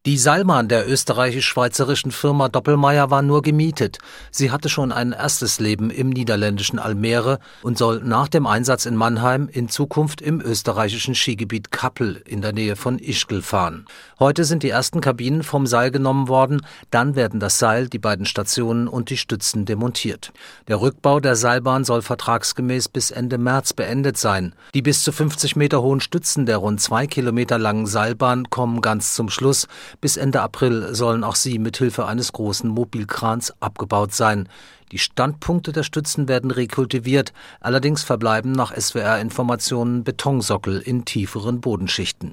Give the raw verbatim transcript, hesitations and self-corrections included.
Die Seilbahn der österreichisch-schweizerischen Firma Doppelmayr war nur gemietet. Sie hatte schon ein erstes Leben im niederländischen Almere und soll nach dem Einsatz in Mannheim in Zukunft im österreichischen Skigebiet Kappel in der Nähe von Ischgl fahren. Heute sind die ersten Kabinen vom Seil genommen worden, dann werden das Seil, die beiden Stationen und die Stützen demontiert. Der Rückbau der Seilbahn soll vertragsgemäß bis Ende März beendet sein. Die bis zu fünfzig Meter hohen Stützen der rund zwei Kilometer langen Seilbahn kommen ganz zum Schluss. Bis Ende April sollen auch sie mit Hilfe eines großen Mobilkrans abgebaut sein. Die Standpunkte der Stützen werden rekultiviert, allerdings verbleiben nach S W R-Informationen Betonsockel in tieferen Bodenschichten.